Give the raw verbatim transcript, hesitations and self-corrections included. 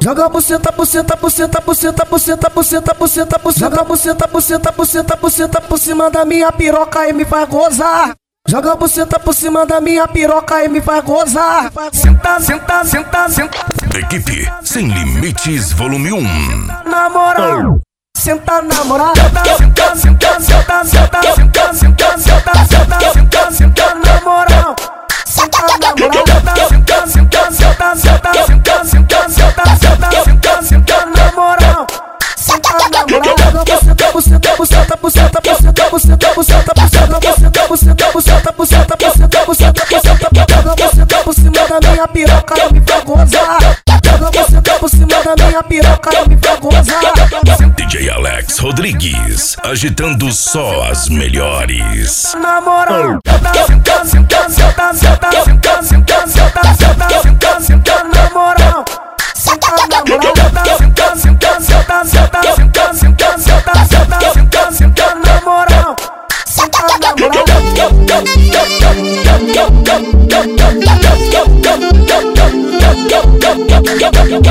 Joga buceta, buceta, buceta, buceta, buceta, buceta, buceta, buceta, joga buceta, buceta, buceta, buceta por cima da minha piroca e me faz gozar. Joga buceta por cima da minha piroca e me faz gozar. Senta, senta, senta, senta. Equipe Sem Limites Volume um. Na moral, senta na moral. Senta, senta, senta, senta, senta, senta, senta, senta, senta, senta na moral. Senta na moral. Senta, senta, senta, senta, senta, senta, senta, senta, senta, senta na moral. Senta na moral. Buceta, buceta, buceta, buceta, buceta, buceta, buceta, buceta, buceta, buceta, buceta, buceta, buceta, buceta, buceta, joga buceta por cima da minha piroca e me faz gozar. Joga buceta por cima da minha piroca e me faz gozar. D J Alex Rodrigues, agitando só as melhores. Na moral, senta, senta, senta, senta, senta, senta, senta, senta, senta, senta na moral. Senta na moral, senta, senta, senta, senta, senta, senta, senta, senta, senta, senta na moral. Senta na moral.